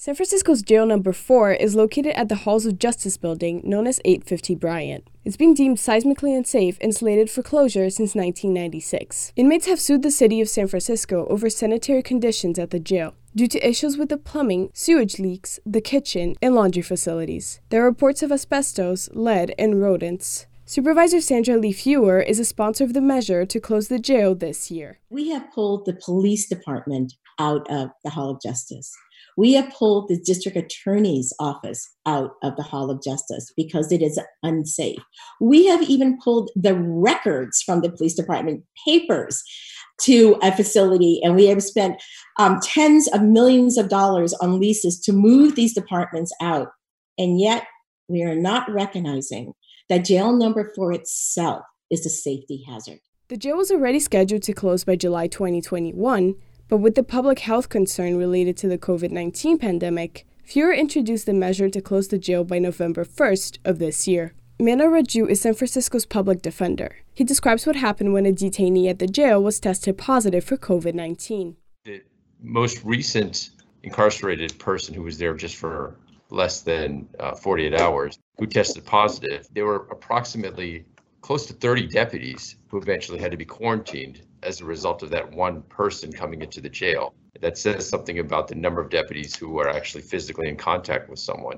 San Francisco's jail number 4 is located at the Halls of Justice building known as 850 Bryant. It's being deemed seismically unsafe and slated for closure since 1996. Inmates have sued the city of San Francisco over sanitary conditions at the jail due to issues with the plumbing, sewage leaks, the kitchen, and laundry facilities. There are reports of asbestos, lead, and rodents. Supervisor Sandra Lee Fewer is a sponsor of the measure to close the jail this year. We have pulled the police department out of the Hall of Justice. We have pulled the district attorney's office out of the Hall of Justice because it is unsafe. We have even pulled the records from the police department papers to a facility, and we have spent tens of millions of dollars on leases to move these departments out. And yet we are not recognizing that jail number 4 itself is a safety hazard. The jail was already scheduled to close by July 2021, but with the public health concern related to the COVID-19 pandemic, Fewer introduced the measure to close the jail by November 1st of this year. Mano Raju is San Francisco's public defender. He describes what happened when a detainee at the jail was tested positive for COVID-19. The most recent incarcerated person who was there just for less than 48 hours who tested positive, there were approximately close to 30 deputies who eventually had to be quarantined as a result of that one person coming into the jail. That says something about the number of deputies who are actually physically in contact with someone,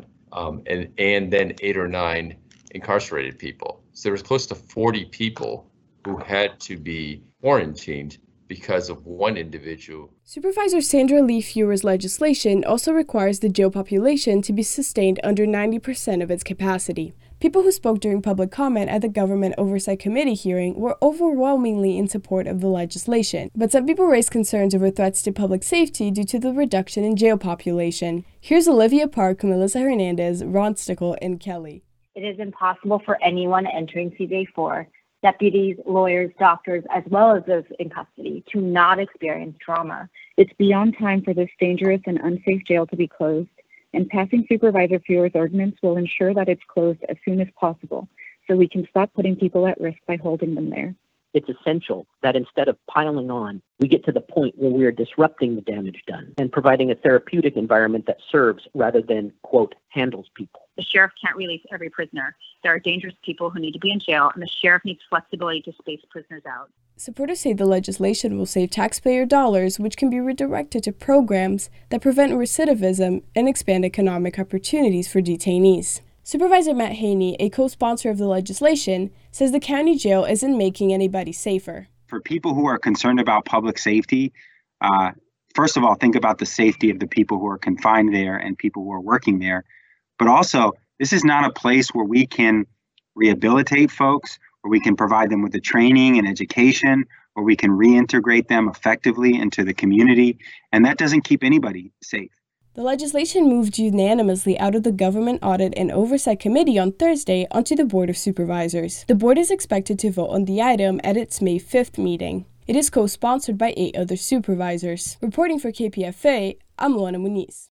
and then 8 or 9 incarcerated people. So there was close to 40 people who had to be quarantined because of one individual. Supervisor Sandra Lee Fewer's legislation also requires the jail population to be sustained under 90% of its capacity. People who spoke during public comment at the Government Oversight Committee hearing were overwhelmingly in support of the legislation, but some people raised concerns over threats to public safety due to the reduction in jail population. Here's Olivia Park, Melissa Hernandez, Ron Stickle, and Kelly. It is impossible for anyone entering CJ4, deputies, lawyers, doctors, as well as those in custody, to not experience trauma. It's beyond time for this dangerous and unsafe jail to be closed, and passing Supervisor Fewer's ordinance will ensure that it's closed as soon as possible, so we can stop putting people at risk by holding them there. It's essential that instead of piling on, we get to the point where we are disrupting the damage done and providing a therapeutic environment that serves rather than, quote, handles people. The sheriff can't release every prisoner. There are dangerous people who need to be in jail, and the sheriff needs flexibility to space prisoners out. Supporters say the legislation will save taxpayer dollars, which can be redirected to programs that prevent recidivism and expand economic opportunities for detainees. Supervisor Matt Haney, a co-sponsor of the legislation, says the county jail isn't making anybody safer. For people who are concerned about public safety, first of all, think about the safety of the people who are confined there and people who are working there. But also, this is not a place where we can rehabilitate folks, where we can provide them with the training and education, where we can reintegrate them effectively into the community. And that doesn't keep anybody safe. The legislation moved unanimously out of the Government Audit and Oversight Committee on Thursday onto the Board of Supervisors. The board is expected to vote on the item at its May 5th meeting. It is co-sponsored by 8 other supervisors. Reporting for KPFA, I'm Luana Muniz.